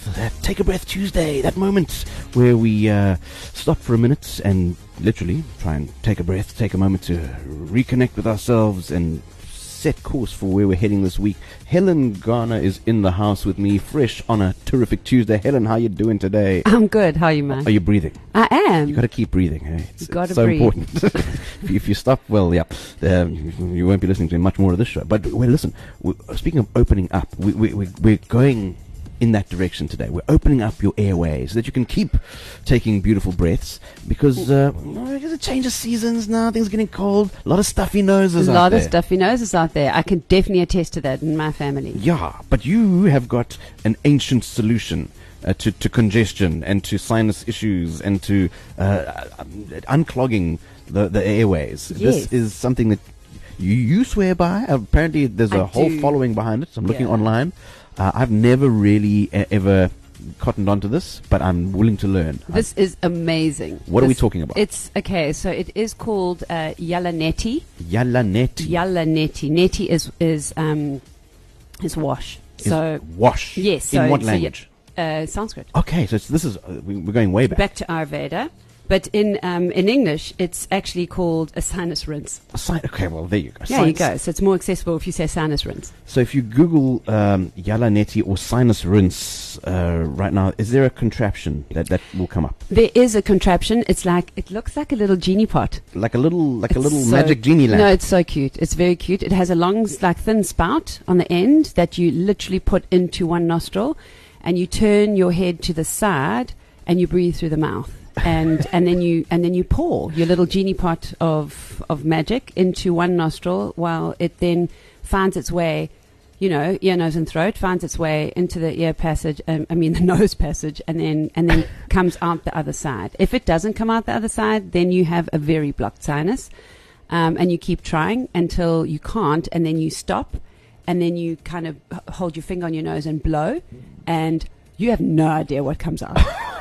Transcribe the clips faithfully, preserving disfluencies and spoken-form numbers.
That Take a Breath Tuesday, that moment where we uh, stop for a minute and literally try and take a breath, take a moment to reconnect with ourselves and set course for where we're heading this week. Helen Garner is in the house with me, fresh on a terrific Tuesday. Helen, how you doing today? I'm good. How are you, man? Are you breathing? I am. You got to keep breathing. Hey? It's, Gotta it's so breathe. important. if, you, if you stop, well, yeah, um, you won't be listening to much more of this show. But well, listen. We, speaking of opening up, we, we, we, we're going in that direction today. We're opening up your airways so that you can keep taking beautiful breaths because uh, there's a change of seasons now. Things are getting cold. A lot of stuffy noses A out lot there. of stuffy noses out there. I can definitely attest to that in my family. Yeah, but you have got an ancient solution uh, to, to congestion and to sinus issues and to uh, unclogging the, the airways. Yes. This is something that you, you swear by. Apparently there's a I whole do. following behind it. So I'm looking Yeah. online. Uh, I've never really uh, ever cottoned onto this, but I'm willing to learn. This is amazing. What are we This- talking about? It's okay. So it is called uh, Yala Neti. Yala Neti. Yala Neti. Neti is is um is wash. Is So wash. yes. In so, what so language? yeah, uh, Sanskrit. Okay, so it's, this is uh, we, we're going way back. Back to Ayurveda. But in um, in English, it's actually called a sinus rinse. A si- okay, well there you go. There you Science. go. So it's more accessible if you say sinus rinse. So if you Google um, Yala Neti or sinus rinse uh, right now, is there a contraption that, that will come up? There is a contraption. It's like it looks like a little genie pot. Like a little like a It's little so- magic genie lamp. No, it's so cute. It's very cute. It has a long, s- like thin spout on the end that you literally put into one nostril, and you turn your head to the side and you breathe through the mouth. and and then you and then you pour your little genie pot of of magic into one nostril while it then finds its way, you know, ear, nose, and throat, finds its way into the ear passage. Um, I mean the nose passage, and then and then comes out the other side. If it doesn't come out the other side, then you have a very blocked sinus, um, and you keep trying until you can't, and then you stop, and then you kind of h- hold your finger on your nose and blow, and you have no idea what comes out.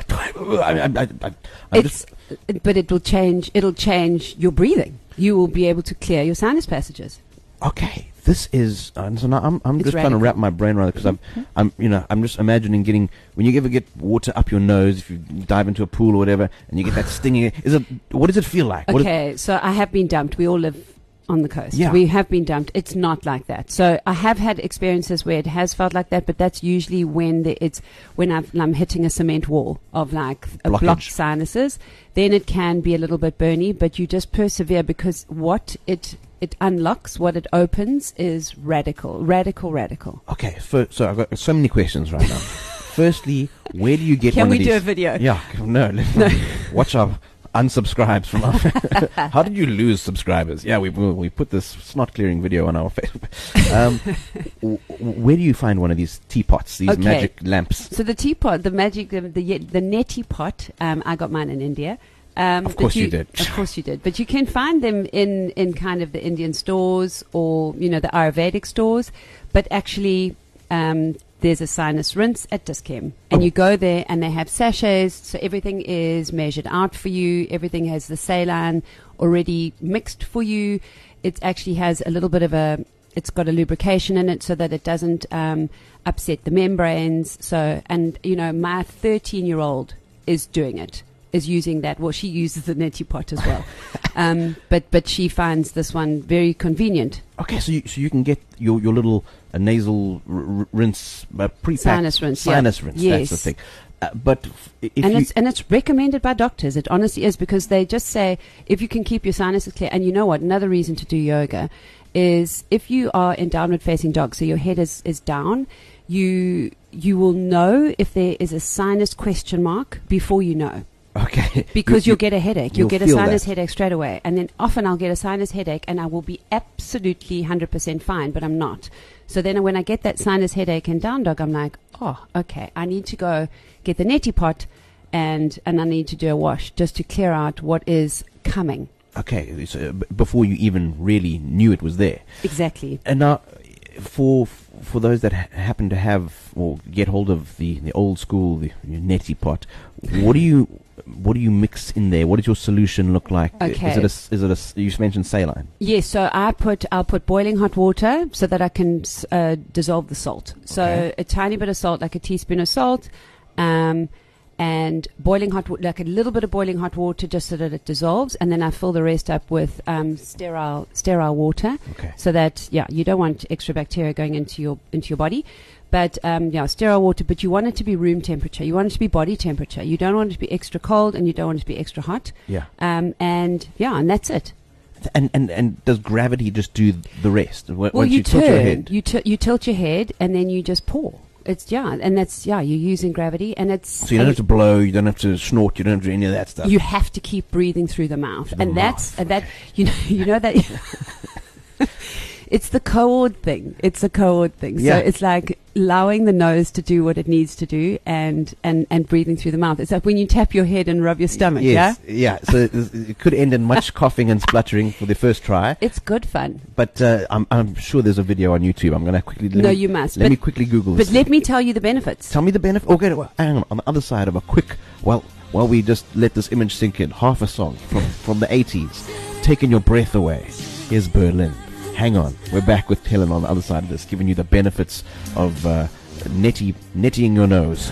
I, I, I, I, I'm It's, just, but it will change. It'll change your breathing. You will be able to clear your sinus passages. okay. This is uh, so now I'm I'm It's just trying to wrap radical. my brain around it because I'm I'm you know I'm just imagining getting when you ever get water up your nose if you dive into a pool or whatever and you get that stinging. Is it what does it feel like? What is- Okay, so I have been dumped. We all live on the coast. Yeah. We have been dumped. It's not like that. So I have had experiences where it has felt like that, but that's usually when the, it's when I've, I'm hitting a cement wall of like a Blockage. blocked sinuses. Then it can be a little bit burny, but you just persevere because what it it unlocks, what it opens, is radical, radical, radical. Okay, so, so I've got so many questions right now. Firstly, where do you get Can one we of these? do a video? Yeah, no, let's watch our unsubscribes from our. How did you lose subscribers? Yeah, we we put this snot clearing video on our Facebook. Um, w- w- where do you find one of these teapots, these Okay. magic lamps? So the teapot, the magic, the the, the neti pot, um, I got mine in India. Um, Of but course you did. Of course you did. But you can find them in, in kind of the Indian stores or, you know, the Ayurvedic stores. But actually, um, there's a sinus rinse at Dischem. And Oh. you go there and they have sachets. So everything is measured out for you. Everything has the saline already mixed for you. It actually has a little bit of a... It's got a lubrication in it so that it doesn't um, upset the membranes. So, and, you know, my thirteen-year-old is doing it. Is using that. Well, she uses the neti pot as well, um, but but she finds this one very convenient. Okay, so you, so you can get your your little uh, nasal r- r- rinse, uh, pre-packed Sinus rinse, yeah. Sinus rinse. Yes. That's the thing. Uh, but f- if and you it's and it's recommended by doctors. It honestly is because they just say if you can keep your sinuses clear. And you know what? Another reason to do yoga is if you are in downward facing dog, so your head is is down. You you will know if there is a sinus question mark before you know. okay, Because you, you'll get a headache. You'll, you'll get a feel sinus that. headache straight away. And then often I'll get a sinus headache and I will be absolutely one hundred percent fine, but I'm not. So then when I get that sinus headache in down dog, I'm like, oh, okay, I need to go get the neti pot and, and I need to do a wash just to clear out what is coming. Okay, so, uh, b- before you even really knew it was there. Exactly. And now, for for those that ha- happen to have or get hold of the, the old school the neti pot, what do you what do you mix in there? What does your solution look like? Okay. Is it a s- is it a s- you mentioned saline? Yes, so I put I'll put boiling hot water so that I can s- uh, dissolve the salt. So Okay. a tiny bit of salt, like a teaspoon of salt, Um, and boiling hot water, like a little bit of boiling hot water just so that it dissolves, and then I fill the rest up with um, sterile sterile water, Okay. so that yeah, you don't want extra bacteria going into your into your body. But um, yeah, sterile water. But you want it to be room temperature. You want it to be body temperature. You don't want it to be extra cold, and you don't want it to be extra hot. Yeah. Um, and yeah, and that's it. And, and and does gravity just do the rest? W- Well, Once you, you, tilt turn, your head. you t- you tilt your head, and then you just pour. It's yeah, and that's yeah, you're using gravity, and it's So you don't have to blow, you don't have to snort, you don't have to do any of that stuff. you have to keep breathing through the mouth, Through the and that's mouth, and that okay. you know you know that it's the coord thing. It's a coord thing. Yeah. So it's like allowing the nose to do what it needs to do, and and and breathing through the mouth. It's like when you tap your head and rub your stomach. Yes, Yeah, yeah. So it, it could end in much coughing and spluttering for the first try. it's good fun. But uh, I'm, I'm sure there's a video on YouTube. I'm going to quickly. Let No, me, you must. Let But- me quickly Google But this. let me tell you the benefits. Tell me the benefit. Okay, well, hang on. On the other side of a quick, well, while we just let this image sink in, half a song from, from the eighties, Taking Your Breath Away. Here's Berlin. Hang on. We're back with Helen on the other side of this, giving you the benefits of uh, netty, nettying your nose.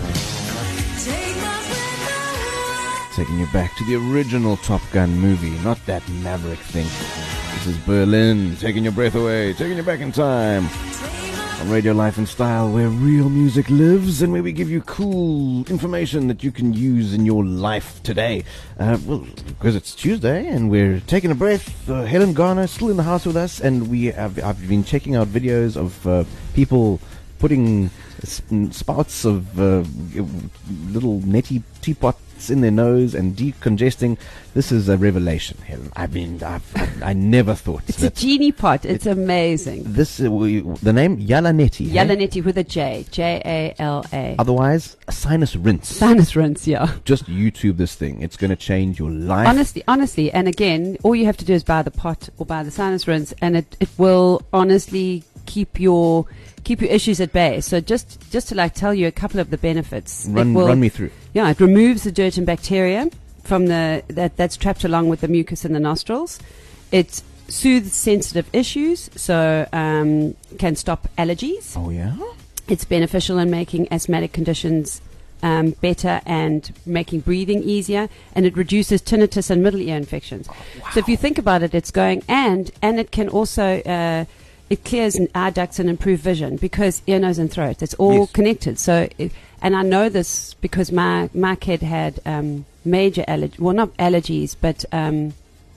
Taking you back to the original Top Gun movie, not that Maverick thing. This is Berlin, taking your breath away, taking you back in time. On Radio Life and Style, where real music lives and where we give you cool information that you can use in your life today. Uh, well, because it's Tuesday and we're taking a breath. Uh, Helen Garner still in the house with us, and we have I've been checking out videos of uh, people putting sp- spouts of uh, little netty teapots in their nose and decongesting. This is a revelation, Helen. I mean, I've, I, I never thought It's a that genie pot. It's amazing. this uh, we, the name Jalanetti. hey? Jalanetti with a J. J A L A. Otherwise, a sinus rinse. Sinus rinse, yeah. Just YouTube this thing. It's going to change your life. Honestly, honestly, and again, all you have to do is buy the pot or buy the sinus rinse, and it, it will honestly keep your keep your issues at bay. So just just to like tell you a couple of the benefits. Run, it will, run me through. Yeah, it removes the dirt and bacteria from the that that's trapped along with the mucus in the nostrils. It soothes sensitive issues, so um, can stop allergies. Oh yeah. It's beneficial in making asthmatic conditions um, better and making breathing easier, and it reduces tinnitus and middle ear infections. So if you think about it, it's going and and it can also uh, it clears eye ducts and improve vision because ear, nose, and throat. It's all Yes. connected. So it, and I know this because my my kid had um, major allergy, well not allergies, but um,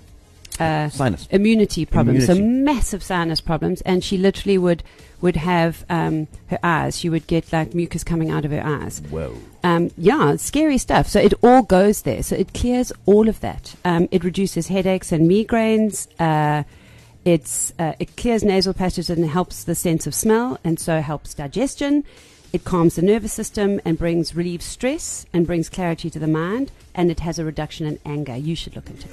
uh, Sinus. immunity problems, so Immunity. massive sinus problems, and she literally would would have um, her eyes. She would get like mucus coming out of her eyes. Whoa. Um, yeah, it's scary stuff. So it all goes there. So it clears all of that. Um, it reduces headaches and migraines. Uh, it's uh, it clears nasal passages and helps the sense of smell, and so helps digestion. It calms the nervous system and brings relieves stress and brings clarity to the mind. And it has a reduction in anger. You should look into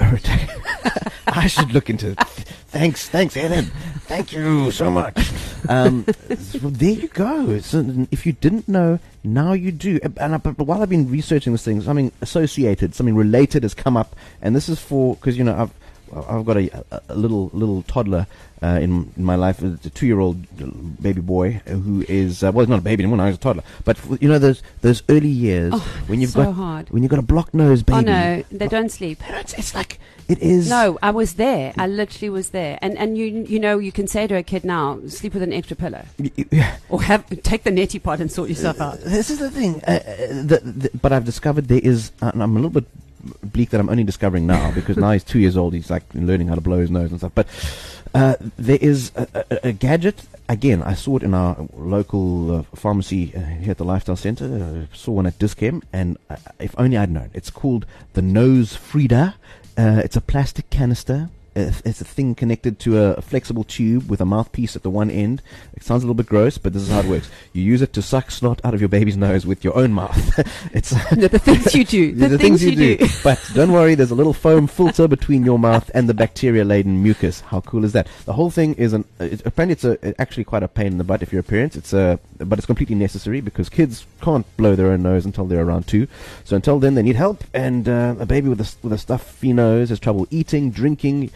it. I should look into it. Thanks, thanks, Helen. Thank you so much. Um, so there you go. So if you didn't know, now you do. And I, but while I've been researching this thing, something associated, something related has come up, and this is for because you know I've I've got a, a, a little little toddler uh, in, in my life, a two-year-old baby boy who is uh, well, he's not a baby anymore. Now he's a toddler. But f- you know those those early years Oh, when you've so got hard. when you've got a blocked nose baby. Oh no, they don't sleep. It's, it's like it is. No, I was there. I literally was there. And and you you know you can say to a kid now, sleep with an extra pillow, Yeah. or have take the neti pot and sort yourself out. This is the thing. Uh, uh, the, the, but I've discovered there is, uh, and I'm a little bit bleak that I'm only discovering now because now he's two years old. He's like learning how to blow his nose and stuff. But uh, there is a, a, a gadget. Again, I saw it in our local uh, pharmacy uh, here at the Lifestyle Center. I saw one at Dischem, and uh, if only I'd known. It's called the Nose Frida. Uh, it's a plastic canister. Uh, It's a thing connected to a, a flexible tube with a mouthpiece at the one end. It sounds a little bit gross, but this is how it works. You use it to suck snot out of your baby's nose with your own mouth. It's No, the things you do. The, the things you do. But don't worry, there's a little foam filter between your mouth and the bacteria-laden mucus. How cool is that? The whole thing is an. It, apparently, it's a, actually quite a pain in the butt if you're a parent. It's a, but it's completely necessary because kids can't blow their own nose until they're around two. So until then, they need help. And uh, a baby with a with a stuffy nose has trouble eating, drinking.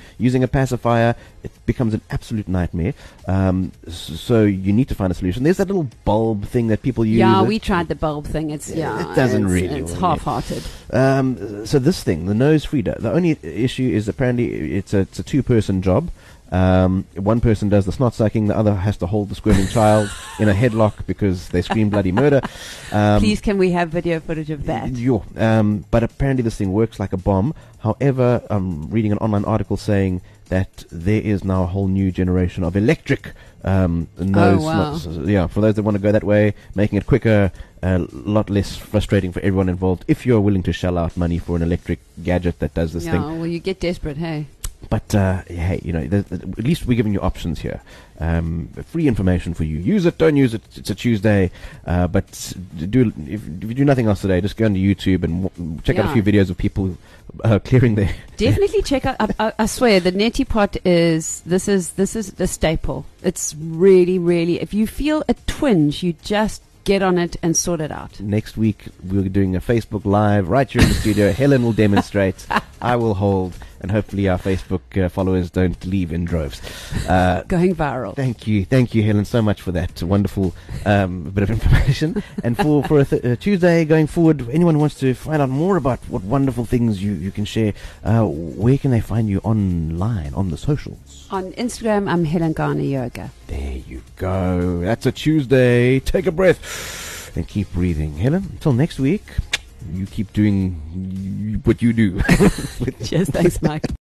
using a pacifier, it becomes an absolute nightmare. Um, so you need to find a solution. There's that little bulb thing that people use. Yeah, it, we tried the bulb thing. It's yeah, it doesn't it's, really. It's work. half-hearted. Um, so this thing, the nose feeder, the only issue is apparently it's a it's a two-person job. Um, one person does the snot sucking, the other has to hold the squirming child in a headlock because they scream bloody murder. Um, Please, can we have video footage of that? yo, um, but apparently this thing works like a bomb. However, I'm reading an online article saying that there is now a whole new generation of electric um, nose Oh, wow. snots. Yeah, for those that want to go that way, making it quicker, a lot less frustrating for everyone involved. If you're willing to shell out money for an electric gadget that does this Yeah, thing. well, you get desperate, hey. But uh, hey, you know, th- th- at least we're giving you options here. Um, free information for you. Use it, don't use it. It's a Tuesday. Uh, but do if, if you do nothing else today, just go onto YouTube and w- check out a Yeah. few videos of people uh, clearing their. Definitely check out. I, I, I swear, the neti pot is this is this is the staple. It's really, really. If you feel a twinge, you just get on it and sort it out. Next week we're doing a Facebook Live right here in the studio. Helen will demonstrate. I will hold, and hopefully our Facebook uh, followers don't leave in droves. Uh, Going viral. Thank you, thank you, Helen, so much for that wonderful um, bit of information. And for for a, th- a Tuesday going forward, anyone wants to find out more about what wonderful things you, you can share, uh, where can they find you online on the socials? On Instagram, I'm Helen Garner Yoga. There you go. That's a Tuesday. Take a breath and keep breathing. Helen, until next week, you keep doing y- what you do. Cheers, thanks, Mike.